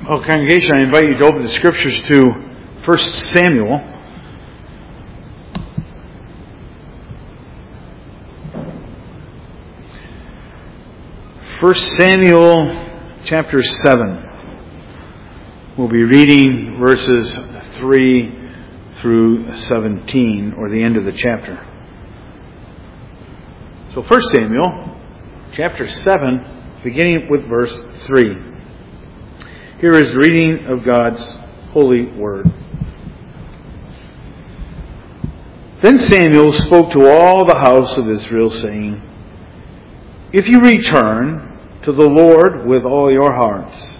Oh, congregation, I invite you to open the scriptures to 1 Samuel. 1 Samuel chapter 7. We'll be reading verses 3 through 17, or the end of the chapter. So 1 Samuel chapter 7, beginning with verse 3. Here is the reading of God's holy word. Then Samuel spoke to all the house of Israel, saying, If you return to the Lord with all your hearts,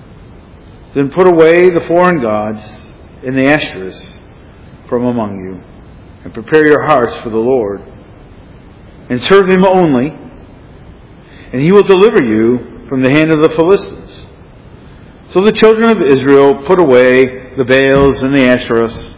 then put away the foreign gods and the Ashtoreths from among you, and prepare your hearts for the Lord, and serve Him only, and He will deliver you from the hand of the Philistines. So the children of Israel put away the Baals and the Ashtoreths,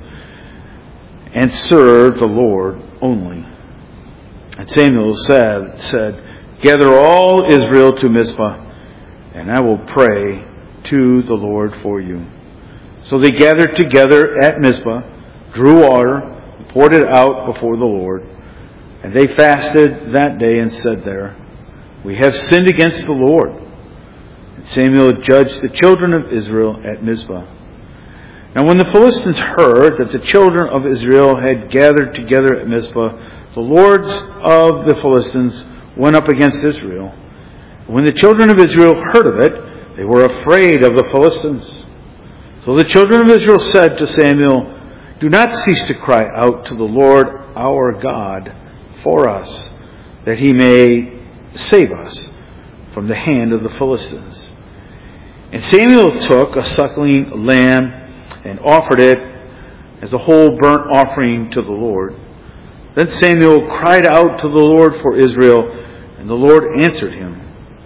and served the Lord only. And Samuel said, Gather all Israel to Mizpah, and I will pray to the Lord for you. So they gathered together at Mizpah, drew water, and poured it out before the Lord. And they fasted that day and said there, We have sinned against the Lord. And Samuel judged the children of Israel at Mizpah. Now when the Philistines heard that the children of Israel had gathered together at Mizpah, the lords of the Philistines went up against Israel. When the children of Israel heard of it, they were afraid of the Philistines. So the children of Israel said to Samuel, Do not cease to cry out to the Lord our God for us, that He may save us from the hand of the Philistines. And Samuel took a suckling lamb and offered it as a whole burnt offering to the Lord. Then Samuel cried out to the Lord for Israel, and the Lord answered him.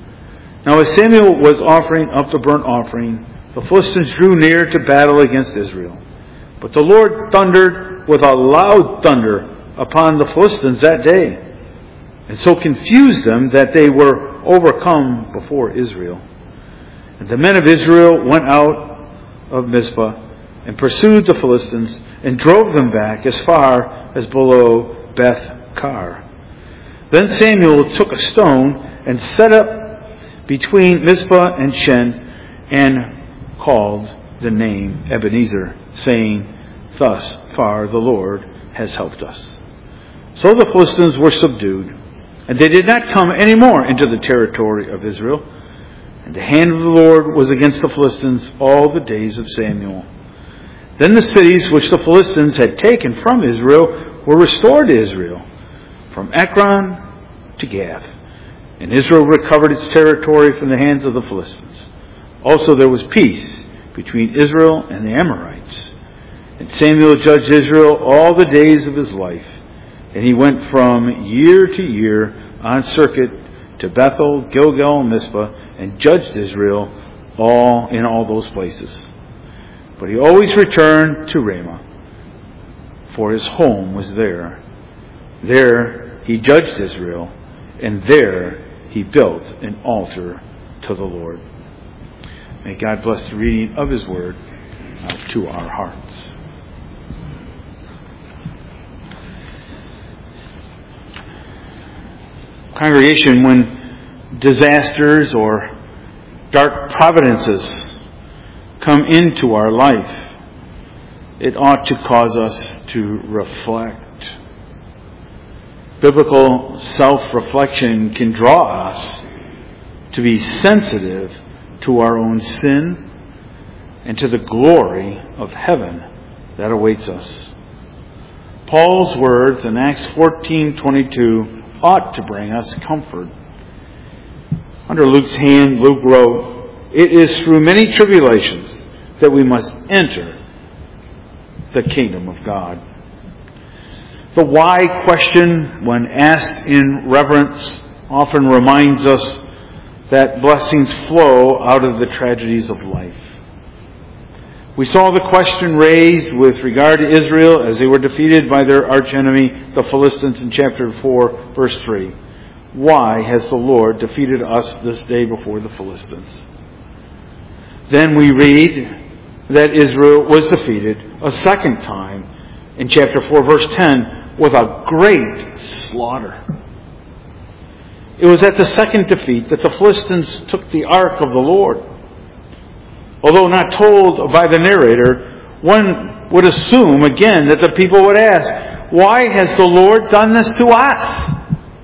Now as Samuel was offering up the burnt offering, the Philistines drew near to battle against Israel. But the Lord thundered with a loud thunder upon the Philistines that day, and so confused them that they were overcome before Israel. And the men of Israel went out of Mizpah and pursued the Philistines and drove them back as far as below Beth-Kar. Then Samuel took a stone and set up between Mizpah and Shen and called the name Ebenezer, saying, Thus far the Lord has helped us. So the Philistines were subdued, and they did not come any more into the territory of Israel. And the hand of the Lord was against the Philistines all the days of Samuel. Then the cities which the Philistines had taken from Israel were restored to Israel, from Ekron to Gath. And Israel recovered its territory from the hands of the Philistines. Also there was peace between Israel and the Amorites. And Samuel judged Israel all the days of his life. And he went from year to year on circuit to Bethel, Gilgal, and Mizpah, and judged Israel in all those places. But he always returned to Ramah, for his home was there. There he judged Israel, and there he built an altar to the Lord. May God bless the reading of His Word to our hearts. Congregation, when disasters or dark providences come into our life, it ought to cause us to reflect. Biblical self-reflection can draw us to be sensitive to our own sin and to the glory of heaven that awaits us. Paul's words in Acts 14:22 ought to bring us comfort. Under Luke's hand, Luke wrote, It is through many tribulations that we must enter the kingdom of God. The why question, when asked in reverence, often reminds us that blessings flow out of the tragedies of life. We saw the question raised with regard to Israel as they were defeated by their archenemy, the Philistines, in chapter 4, verse 3. Why has the Lord defeated us this day before the Philistines? Then we read that Israel was defeated a second time in chapter 4, verse 10, with a great slaughter. It was at the second defeat that the Philistines took the ark of the Lord. Although not told by the narrator, one would assume again that the people would ask, why has the Lord done this to us?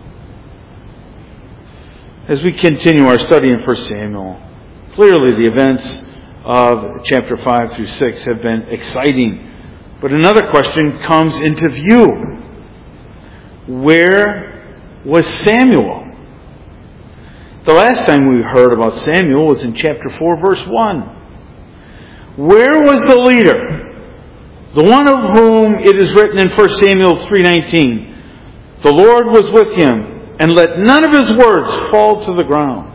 As we continue our study in 1 Samuel, clearly the events of chapter 5 through 6 have been exciting. But another question comes into view. Where was Samuel? The last time we heard about Samuel was in chapter 4, verse 1. Where was the leader? The one of whom it is written in 1 Samuel 3:19, the Lord was with him, and let none of his words fall to the ground.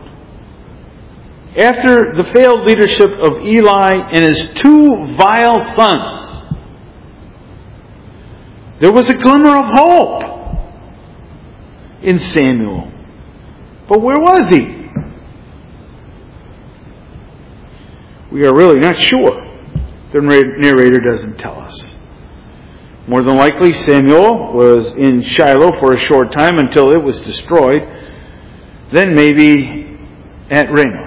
After the failed leadership of Eli and his two vile sons, there was a glimmer of hope in Samuel. But where was he? We are really not sure. The narrator doesn't tell us. More than likely, Samuel was in Shiloh for a short time until it was destroyed. Then maybe at Ramah.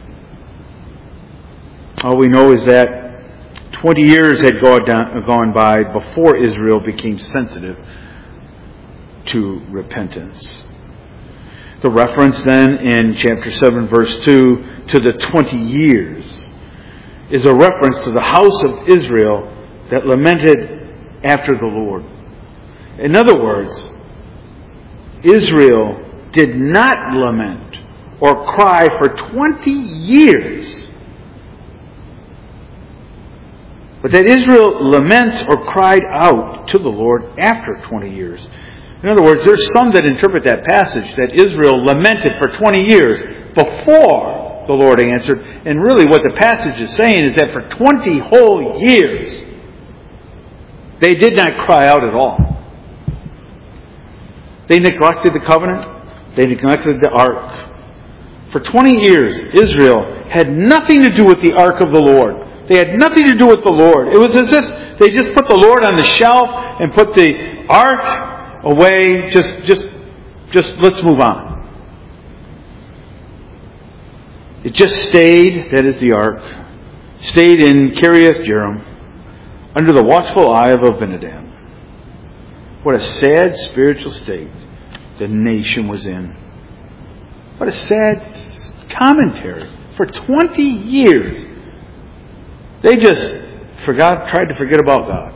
All we know is that 20 years had gone by before Israel became sensitive to repentance. The reference then in chapter 7, verse 2, to the 20 years is a reference to the house of Israel that lamented after the Lord. In other words, Israel did not lament or cry for 20 years. But that Israel laments or cried out to the Lord after 20 years. In other words, there's some that interpret that passage that Israel lamented for 20 years before the Lord answered. And really what the passage is saying is that for 20 whole years, they did not cry out at all. They neglected the covenant. They neglected the ark. For 20 years, Israel had nothing to do with the ark of the Lord. They had nothing to do with the Lord. It was as if they just put the Lord on the shelf and put the ark away, just let's move on. It just stayed, that is the ark, stayed in Kiriath Jearim under the watchful eye of Abinadab. What a sad spiritual state the nation was in. What a sad commentary. For 20 years, they just tried to forget about God.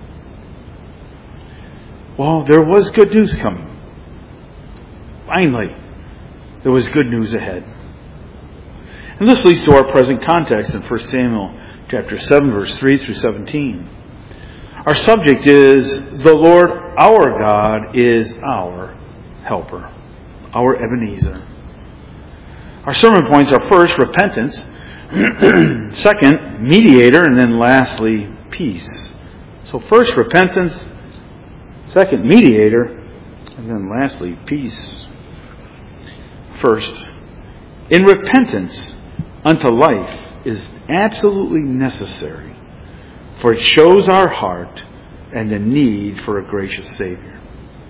Well, there was good news coming. Finally, there was good news ahead. And this leads to our present context in 1 Samuel chapter 7, verse 3 through 17. Our subject is, the Lord our God is our helper, our Ebenezer. Our sermon points are first, repentance, second, mediator, and then lastly, peace. So first, repentance, second, mediator, and then lastly, peace. First, in repentance unto life is absolutely necessary, for it shows our heart and the need for a gracious Savior.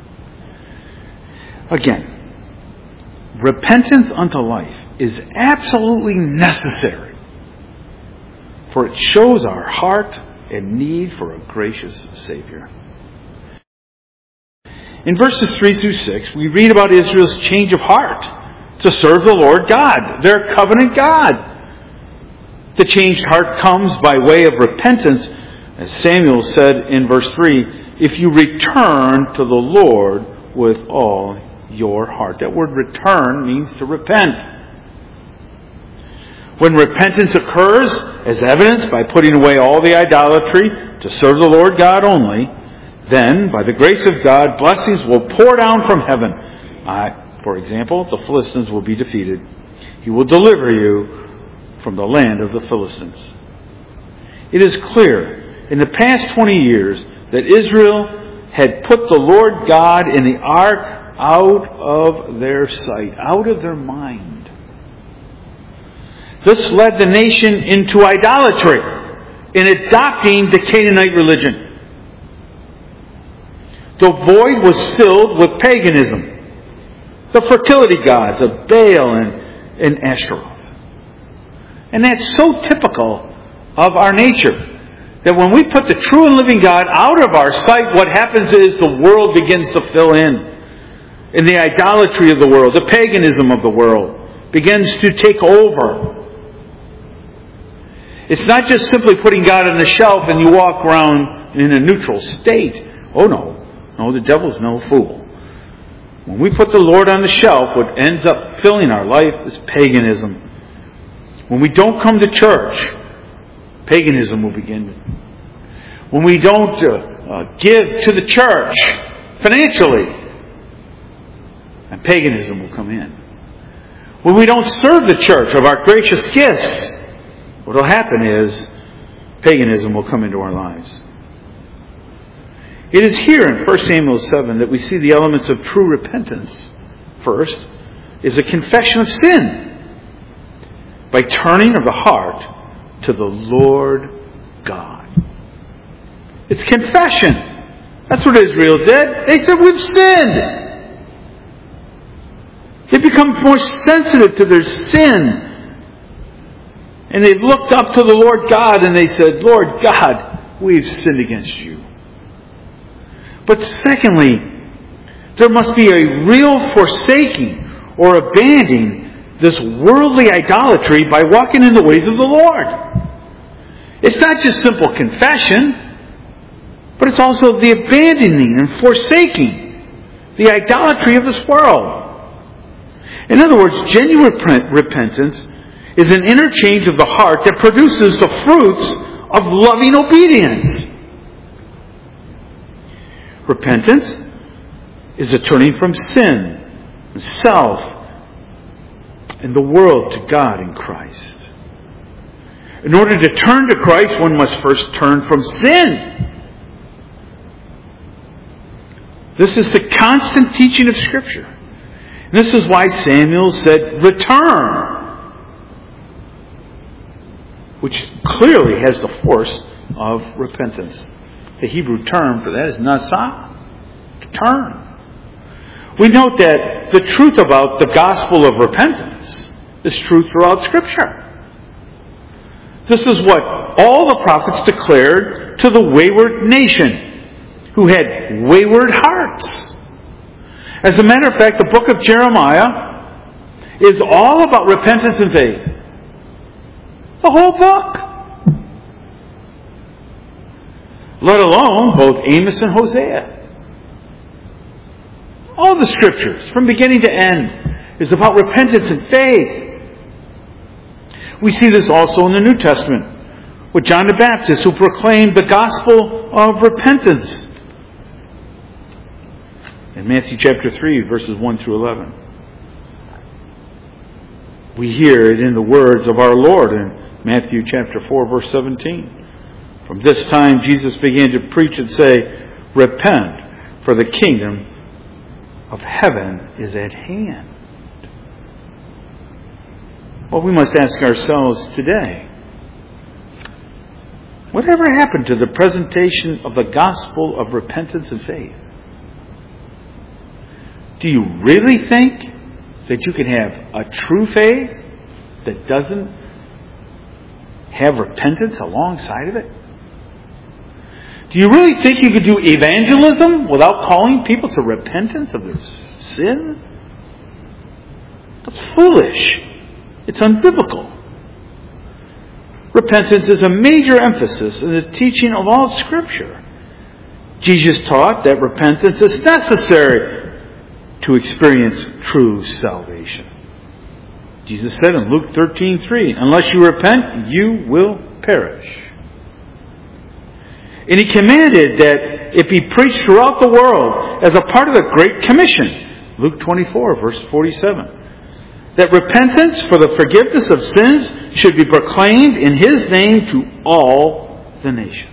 Again, repentance unto life is absolutely necessary, for it shows our heart and need for a gracious Savior. In verses 3 through 6, we read about Israel's change of heart to serve the Lord God, their covenant God. The changed heart comes by way of repentance, as Samuel said in verse 3, if you return to the Lord with all your heart. That word return means to repent. When repentance occurs, as evidenced by putting away all the idolatry to serve the Lord God only, then, by the grace of God, blessings will pour down from heaven. For example, the Philistines will be defeated. He will deliver you from the land of the Philistines. It is clear in the past 20 years that Israel had put the Lord God in the ark out of their sight, out of their mind. This led the nation into idolatry in adopting the Canaanite religion. The void was filled with paganism. The fertility gods of Baal and Ashtaroth. And that's so typical of our nature. That when we put the true and living God out of our sight, what happens is the world begins to fill in. And the idolatry of the world, the paganism of the world, begins to take over. It's not just simply putting God on the shelf and you walk around in a neutral state. Oh no. No, the devil's no fool. When we put the Lord on the shelf, what ends up filling our life is paganism. When we don't come to church, paganism will begin. When we don't give to the church financially, and paganism will come in. When we don't serve the church of our gracious gifts, what will happen is paganism will come into our lives. It is here in 1 Samuel 7 that we see the elements of true repentance. First is a confession of sin by turning of the heart to the Lord God. It's confession. That's what Israel did. They said, we've sinned. They become more sensitive to their sin. And they've looked up to the Lord God and they said, Lord God, we've sinned against you. But secondly, there must be a real forsaking or abandoning this worldly idolatry by walking in the ways of the Lord. It's not just simple confession, but it's also the abandoning and forsaking the idolatry of this world. In other words, genuine repentance is an interchange of the heart that produces the fruits of loving obedience. Repentance is a turning from sin, and self, and the world to God in Christ. In order to turn to Christ, one must first turn from sin. This is the constant teaching of Scripture. This is why Samuel said, return, which clearly has the force of repentance. The Hebrew term for that is nasa, to turn. We note that the truth about the gospel of repentance is true throughout Scripture. This is what all the prophets declared to the wayward nation who had wayward hearts. As a matter of fact, the book of Jeremiah is all about repentance and faith. The whole book. Let alone both Amos and Hosea. All the Scriptures, from beginning to end, is about repentance and faith. We see this also in the New Testament with John the Baptist, who proclaimed the gospel of repentance. In Matthew chapter 3, verses 1 through 11. We hear it in the words of our Lord in Matthew chapter 4, verse 17. From this time Jesus began to preach and say, repent, for the kingdom of heaven is at hand. Well, we must ask ourselves today, whatever happened to the presentation of the gospel of repentance and faith? Do you really think that you can have a true faith that doesn't have repentance alongside of it? Do you really think you could do evangelism without calling people to repentance of their sin? That's foolish. It's unbiblical. Repentance is a major emphasis in the teaching of all Scripture. Jesus taught that repentance is necessary to experience true salvation. Jesus said in Luke 13:3, unless you repent, you will perish. And He commanded that it be preached throughout the world as a part of the Great Commission. Luke 24, verse 47. That repentance for the forgiveness of sins should be proclaimed in His name to all the nations.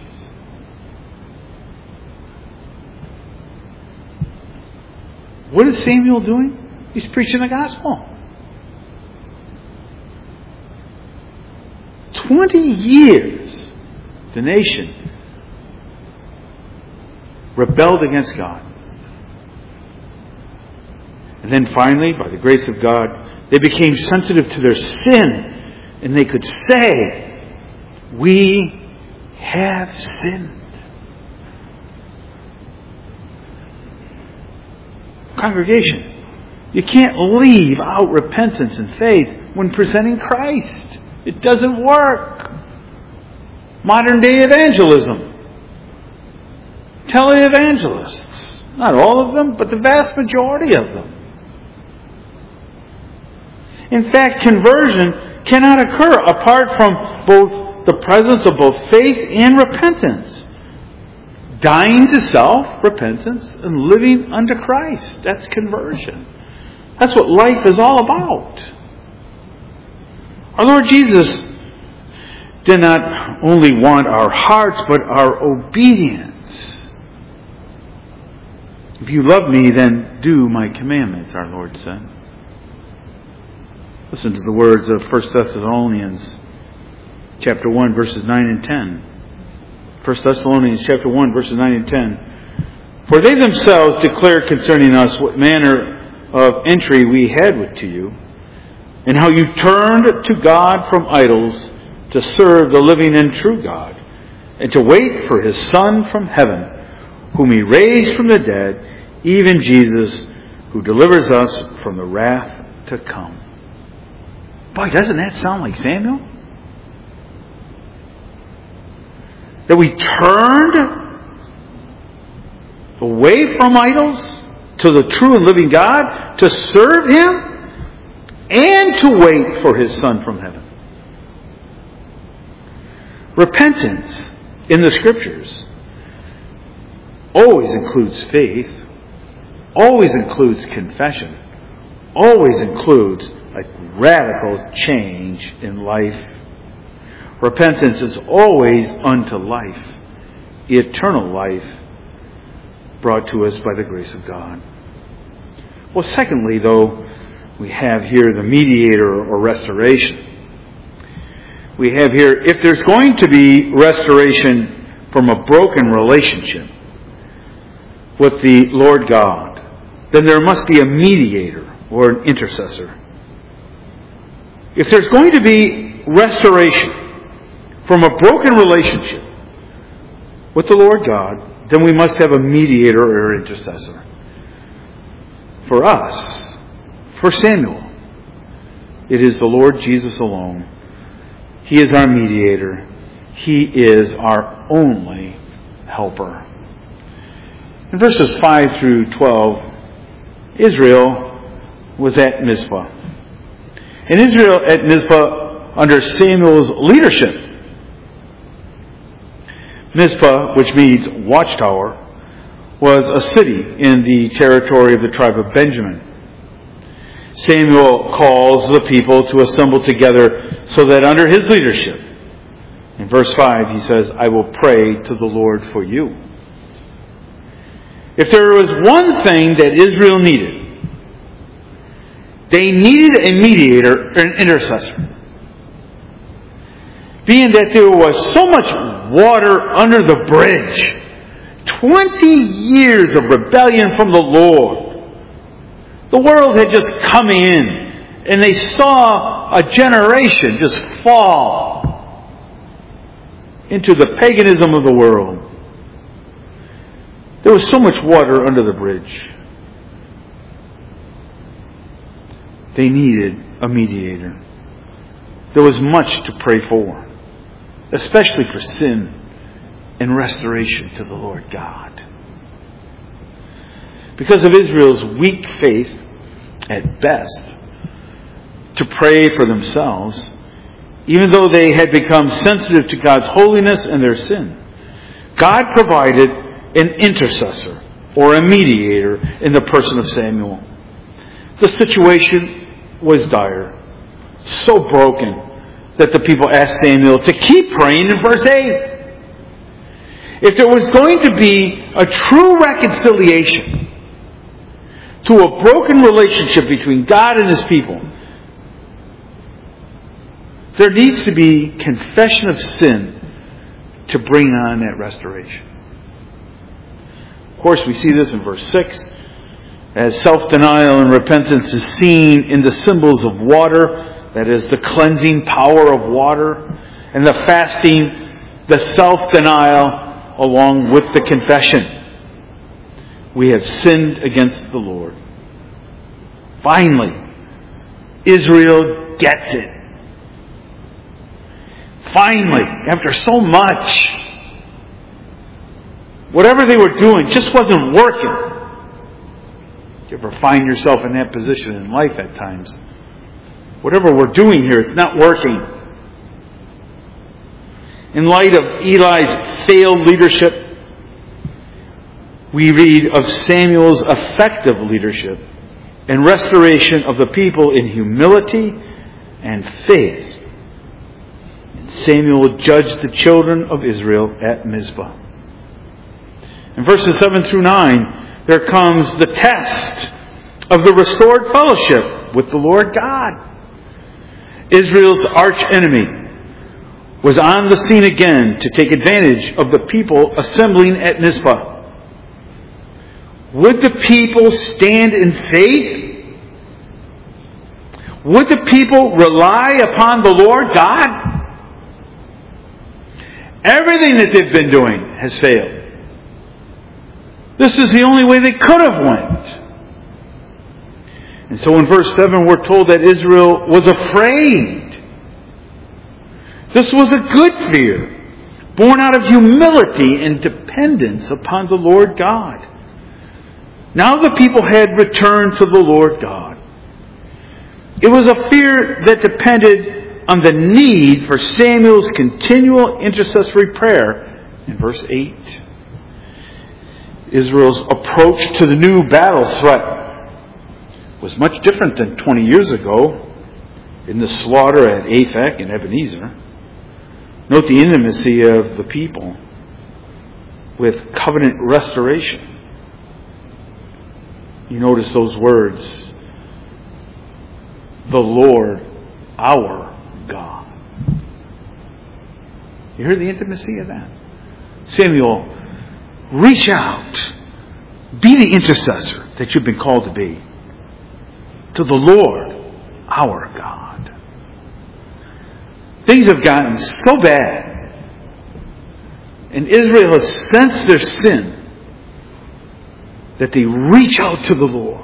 What is Samuel doing? He's preaching the gospel. 20 years, the nation rebelled against God. And then finally, by the grace of God, they became sensitive to their sin. And they could say, we have sinned. Congregation, you can't leave out repentance and faith when presenting Christ. It doesn't work. Modern day evangelism. Televangelists. Not all of them, but the vast majority of them. In fact, conversion cannot occur apart from both the presence of both faith and repentance. Dying to self, repentance, and living unto Christ. That's conversion. That's what life is all about. Our Lord Jesus did not only want our hearts, but our obedience. If you love me, then do my commandments, our Lord said. Listen to the words of 1 Thessalonians chapter 1, verses 9 and 10. 1 Thessalonians chapter 1, verses 9 and 10. For they themselves declare concerning us what manner of entry we had to you, and how you turned to God from idols to serve the living and true God, and to wait for His Son from heaven, whom He raised from the dead, even Jesus, who delivers us from the wrath to come. Boy, doesn't that sound like Samuel? That we turned away from idols to the true and living God, to serve Him, and to wait for His Son from heaven. Repentance in the Scriptures always includes faith, always includes confession, always includes a radical change in life. Repentance is always unto life, eternal life, brought to us by the grace of God. Well, secondly, though, we have here the mediator or restoration. We have here, if there's going to be restoration from a broken relationship with the Lord God, then there must be a mediator or an intercessor. If there's going to be restoration from a broken relationship with the Lord God, then we must have a mediator or intercessor. For us, for Samuel, it is the Lord Jesus alone. He is our mediator. He is our only helper. In verses 5 through 12, Israel was at Mizpah. And Israel at Mizpah under Samuel's leadership. Mizpah, which means watchtower, was a city in the territory of the tribe of Benjamin. Samuel calls the people to assemble together so that under his leadership, in verse 5, he says, I will pray to the Lord for you. If there was one thing that Israel needed, they needed a mediator, an intercessor. Being that there was so much water under the bridge, 20 years of rebellion from the Lord. The world had just come in, and they saw a generation just fall into the paganism of the world. There was so much water under the bridge. They needed a mediator. There was much to pray for, especially for sin and restoration to the Lord God. Because of Israel's weak faith, at best, to pray for themselves, even though they had become sensitive to God's holiness and their sin, God provided an intercessor or a mediator in the person of Samuel. The situation was dire, so broken that the people asked Samuel to keep praying in verse 8. If there was going to be a true reconciliation to a broken relationship between God and His people, There needs to be confession of sin to bring on that restoration. Of course, we see this in verse 6, as self-denial and repentance is seen in the symbols of water, that is, the cleansing power of water, and the fasting, the self-denial, along with the confession. We have sinned against the Lord. Finally, Israel gets it. Finally, after so much, whatever they were doing just wasn't working. You ever find yourself in that position in life at times? Whatever we're doing here, it's not working. In light of Eli's failed leadership, we read of Samuel's effective leadership and restoration of the people in humility and faith. Samuel judged the children of Israel at Mizpah. In verses 7 through 9, there comes the test of the restored fellowship with the Lord God. Israel's arch enemy was on the scene again to take advantage of the people assembling at Mizpah. Would the people stand in faith? Would the people rely upon the Lord God? Everything that they've been doing has failed. This is the only way they could have went. And so in verse 7 we're told that Israel was afraid. This was a good fear, born out of humility and dependence upon the Lord God. Now the people had returned to the Lord God. It was a fear that depended on the need for Samuel's continual intercessory prayer in verse 8. Israel's approach to the new battle threat was much different than 20 years ago in the slaughter at Aphek and Ebenezer. Note the intimacy of the people with covenant restoration. You notice those words, the Lord our God. You hear the intimacy of that? Samuel, reach out. Be the intercessor that you've been called to be. To the Lord, our God. Things have gotten so bad, and Israel has sensed their sin, that they reach out to the Lord.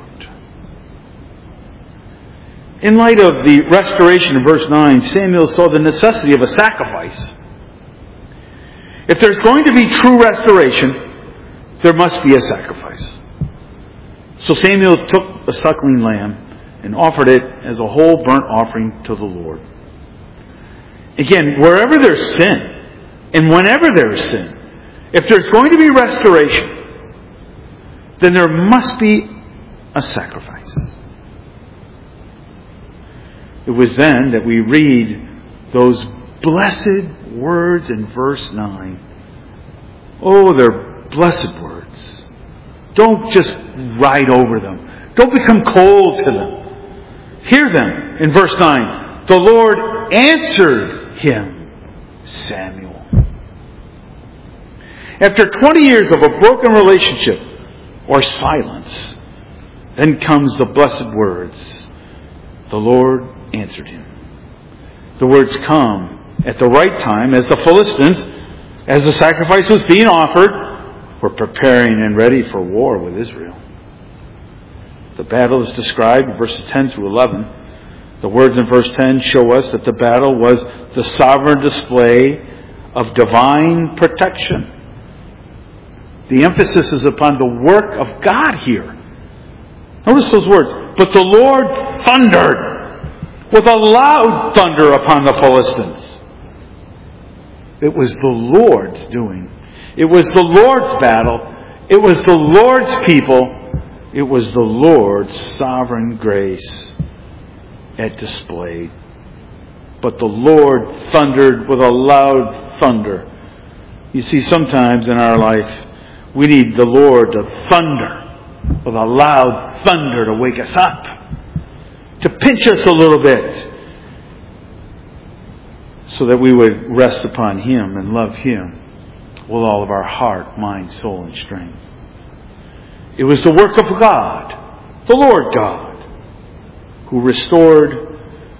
In light of the restoration in verse 9, Samuel saw the necessity of a sacrifice. If there's going to be true restoration, there must be a sacrifice. So Samuel took a suckling lamb and offered it as a whole burnt offering to the Lord. Again, wherever there's sin, and whenever there's sin, if there's going to be restoration, then there must be a sacrifice. It was then that we read those blessed words in verse 9. Oh, they're blessed words. Don't just ride over them. Don't become cold to them. Hear them in verse 9. The Lord answered him, Samuel. After 20 years of a broken relationship or silence, then comes the blessed words. The Lord answered him. The words come at the right time as the Philistines, as the sacrifice was being offered, were preparing and ready for war with Israel. The battle is described in verses 10 through 11. The words in verse 10 show us that the battle was the sovereign display of divine protection. The emphasis is upon the work of God here. Notice those words. But the Lord thundered with a loud thunder upon the Philistines. It was the Lord's doing. It was the Lord's battle. It was the Lord's people. It was the Lord's sovereign grace at display. But the Lord thundered with a loud thunder. You see, sometimes in our life, we need the Lord to thunder with a loud thunder to wake us up, to pinch us a little bit, so that we would rest upon Him and love Him with all of our heart, mind, soul, and strength. It was the work of God, the Lord God, who restored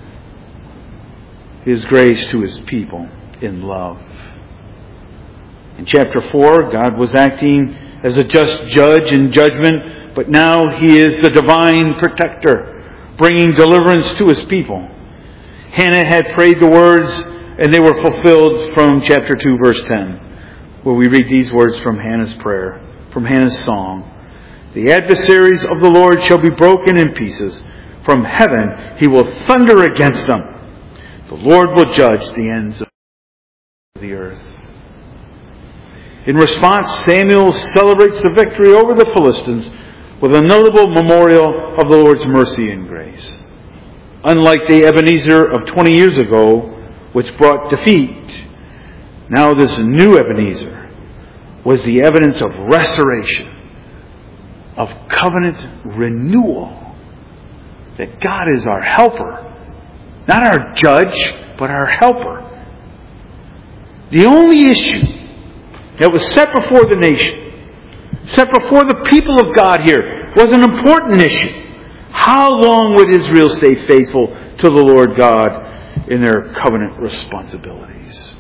His grace to His people in love. In chapter 4, God was acting as a just judge in judgment, but now He is the divine protector, bringing deliverance to His people. Hannah had prayed the words, and they were fulfilled from chapter 2, verse 10, where we read these words from Hannah's prayer, from Hannah's song. The adversaries of the Lord shall be broken in pieces. From heaven He will thunder against them. The Lord will judge the ends of the earth. In response, Samuel celebrates the victory over the Philistines with a notable memorial of the Lord's mercy and grace. Unlike the Ebenezer of 20 years ago, which brought defeat, now this new Ebenezer was the evidence of restoration, of covenant renewal, that God is our helper, not our judge, but our helper. The only issue that was set before the nation, set before the people of God here, was an important issue. How long would Israel stay faithful to the Lord God in their covenant responsibilities?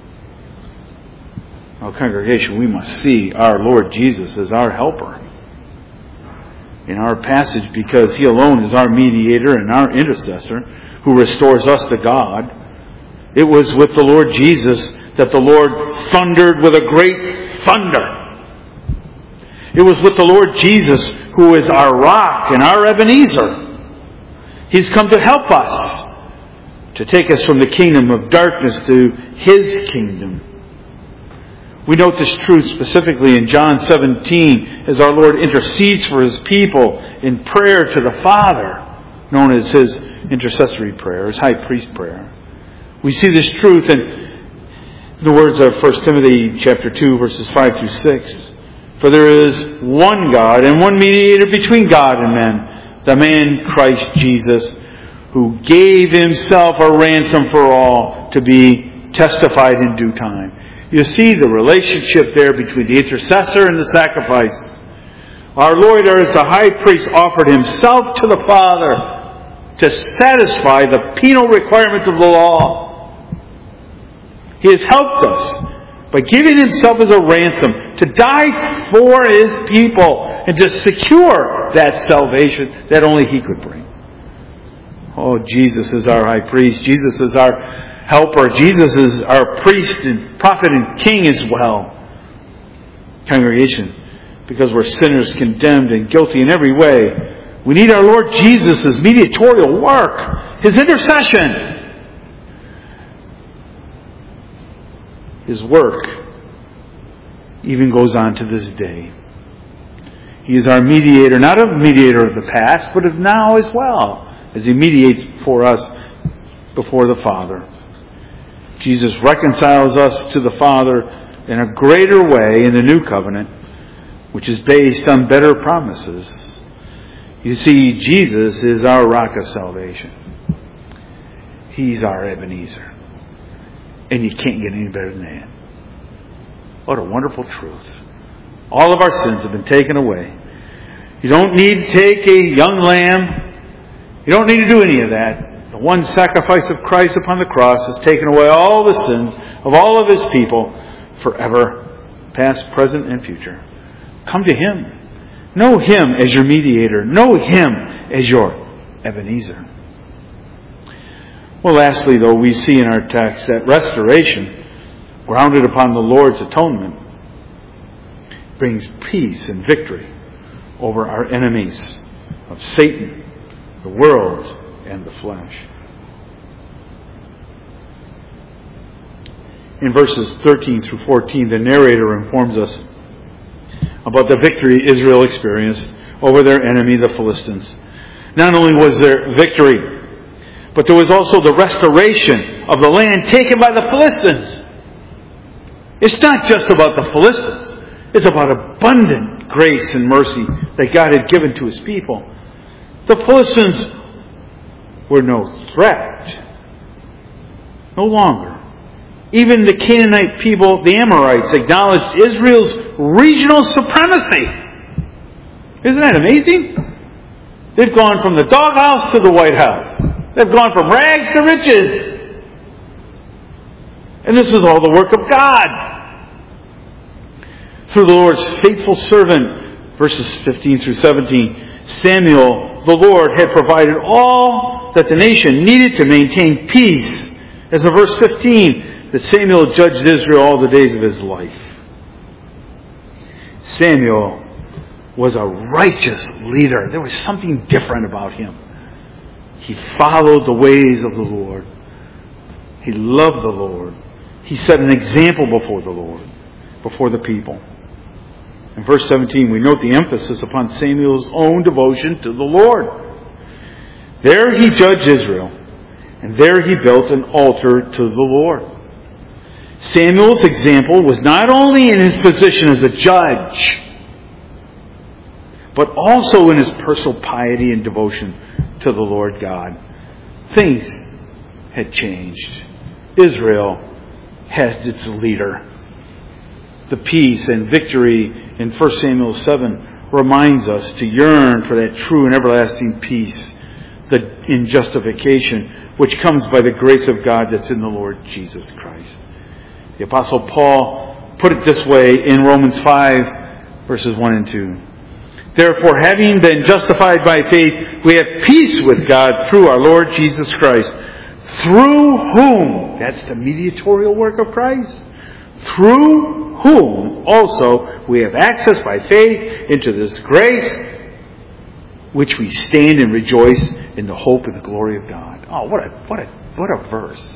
Now, congregation, we must see our Lord Jesus as our helper in our passage, because He alone is our mediator and our intercessor who restores us to God. It was with the Lord Jesus that the Lord thundered with a great thunder. It was with the Lord Jesus who is our rock and our Ebenezer. He's come to help us, to take us from the kingdom of darkness to His kingdom. We note this truth specifically in John 17 as our Lord intercedes for His people in prayer to the Father, known as His intercessory prayer, His high priest prayer. We see this truth in the words of 1 Timothy chapter 2, verses 5 through 6. For there is one God and one mediator between God and men, the man Christ Jesus, who gave Himself a ransom for all, to be testified in due time. You see the relationship there between the intercessor and the sacrifice. Our Lord, as the high priest, offered Himself to the Father to satisfy the penal requirements of the law. He has helped us by giving Himself as a ransom to die for His people and to secure that salvation that only He could bring. Oh, Jesus is our high priest. Jesus is our helper. Jesus is our priest and prophet and king as well. Congregation, because we're sinners, condemned and guilty in every way, we need our Lord Jesus' mediatorial work, His intercession. His work even goes on to this day. He is our mediator, not a mediator of the past, but of now as well, as He mediates for us before the Father. Jesus reconciles us to the Father in a greater way in the new covenant, which is based on better promises. You see, Jesus is our rock of salvation. He's our Ebenezer. And you can't get any better than that. What a wonderful truth. All of our sins have been taken away. You don't need to take a young lamb. You don't need to do any of that. The one sacrifice of Christ upon the cross has taken away all the sins of all of His people forever, past, present, and future. Come to Him. Know Him as your mediator. Know Him as your Ebenezer. Well, lastly, though, we see in our text that restoration, grounded upon the Lord's atonement, brings peace and victory over our enemies of Satan, the world, and the flesh. In verses 13 through 14, the narrator informs us about the victory Israel experienced over their enemy, the Philistines. Not only was there victory, but there was also the restoration of the land taken by the Philistines. It's not just about the Philistines. It's about abundant grace and mercy that God had given to His people. The Philistines were no threat. No longer. Even the Canaanite people, the Amorites, acknowledged Israel's regional supremacy. Isn't that amazing? They've gone from the doghouse to the White House. They've gone from rags to riches. And this is all the work of God. Through the Lord's faithful servant, verses 15 through 17, Samuel, the Lord had provided all that the nation needed to maintain peace. As in verse 15, that Samuel judged Israel all the days of his life. Samuel was a righteous leader. There was something different about him. He followed the ways of the Lord. He loved the Lord. He set an example before the Lord, before the people. In verse 17, we note the emphasis upon Samuel's own devotion to the Lord. There he judged Israel, and there he built an altar to the Lord. Samuel's example was not only in his position as a judge, but also in his personal piety and devotion to the Lord God. Things had changed. Israel had its leader. The peace and victory in 1 Samuel 7 reminds us to yearn for that true and everlasting peace in justification, which comes by the grace of God that's in the Lord Jesus Christ. The Apostle Paul put it this way in Romans 5, verses 1 and 2. Therefore, having been justified by faith, we have peace with God through our Lord Jesus Christ, through whom, that's the mediatorial work of Christ, through whom also we have access by faith into this grace, which we stand and rejoice in the hope of the glory of God. Oh, what a verse.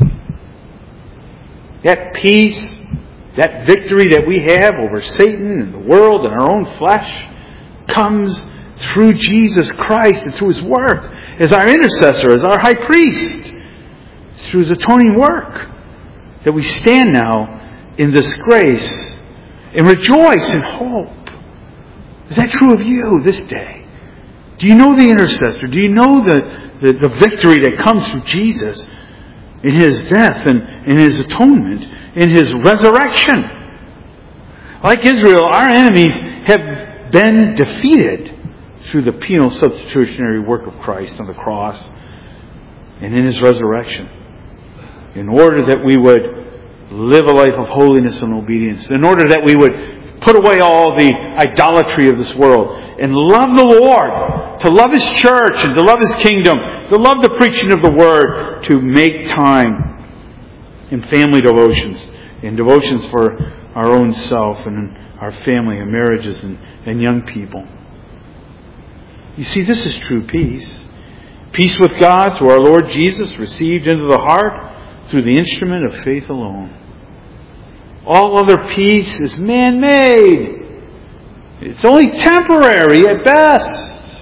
That peace, that victory that we have over Satan and the world and our own flesh comes through Jesus Christ and through His work as our intercessor, as our high priest. It's through His atoning work that we stand now in this grace and rejoice in hope. Is that true of you this day? Do you know the intercessor? Do you know the victory that comes through Jesus in His death and in His atonement, in His resurrection? Like Israel, our enemies have been defeated through the penal substitutionary work of Christ on the cross and in His resurrection, in order that we would live a life of holiness and obedience, in order that we would put away all the idolatry of this world and love the Lord, to love His church and to love His kingdom, to love the preaching of the Word, to make time in family devotions, in devotions for our own self and our family and marriages and young people. You see, this is true peace. Peace with God through our Lord Jesus, received into the heart through the instrument of faith alone. All other peace is man-made. It's only temporary at best.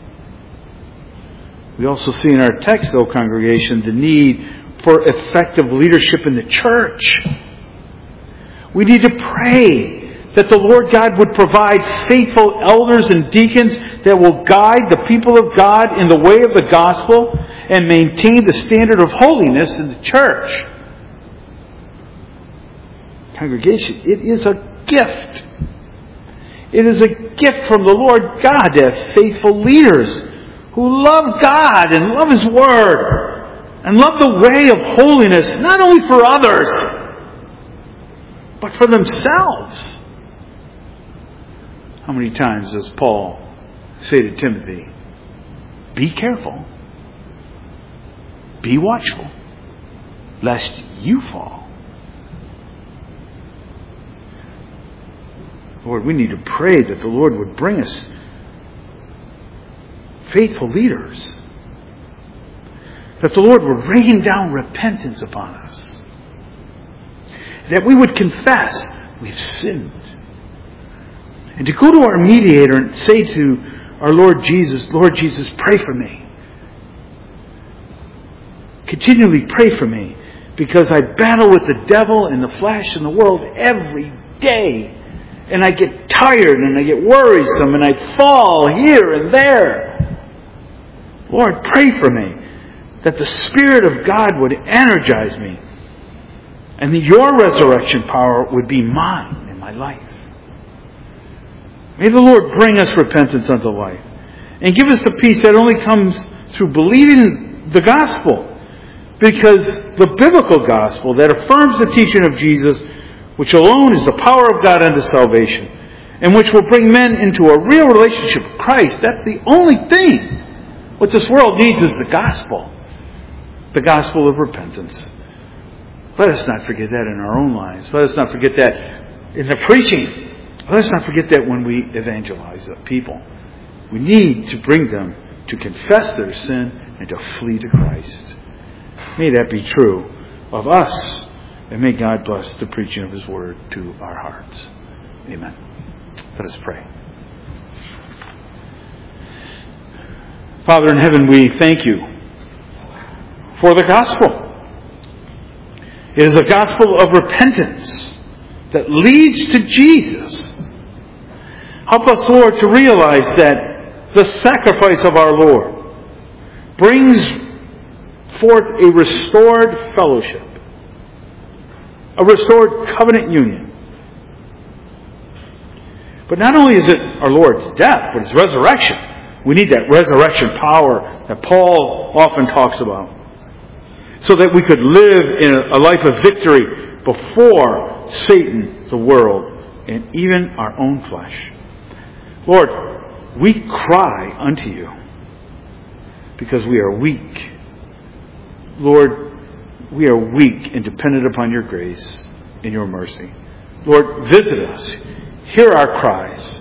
We also see in our text, though, congregation, the need for effective leadership in the church. We need to pray that the Lord God would provide faithful elders and deacons that will guide the people of God in the way of the gospel and maintain the standard of holiness in the church. Congregation, it is a gift. It is a gift from the Lord God to have faithful leaders who love God and love His Word and love the way of holiness, not only for others, but for themselves. How many times does Paul say to Timothy, be careful, be watchful, lest you fall? Lord, we need to pray that the Lord would bring us faithful leaders, that the Lord would rain down repentance upon us, that we would confess we've sinned, and to go to our mediator and say to our Lord Jesus, pray for me. Continually pray for me, because I battle with the devil and the flesh and the world every day. And I get tired and I get worrisome and I fall here and there. Lord, pray for me that the Spirit of God would energize me And that your resurrection power would be mine in my life. May the Lord bring us repentance unto life. And give us the peace that only comes through believing the gospel. Because the biblical gospel that affirms the teaching of Jesus, which alone is the power of God unto salvation, and which will bring men into a real relationship with Christ, that's the only thing. What this world needs is the gospel of repentance. Let us not forget that in our own lives. Let us not forget that in the preaching. Let us not forget that when we evangelize the people. We need to bring them to confess their sin and to flee to Christ. May that be true of us, and may God bless the preaching of His Word to our hearts. Amen. Let us pray. Father in heaven, we thank you for the gospel. It is a gospel of repentance that leads to Jesus. Help us, Lord, to realize that the sacrifice of our Lord brings forth a restored fellowship, a restored covenant union. But not only is it our Lord's death, but His resurrection. We need that resurrection power that Paul often talks about, so that we could live in a life of victory before Satan, the world, and even our own flesh. Lord, we cry unto you because we are weak. Lord, we are weak and dependent upon your grace and your mercy. Lord, visit us. Hear our cries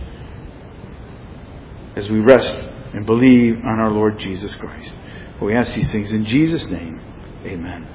as we rest and believe on our Lord Jesus Christ. We ask these things in Jesus' name. Amen.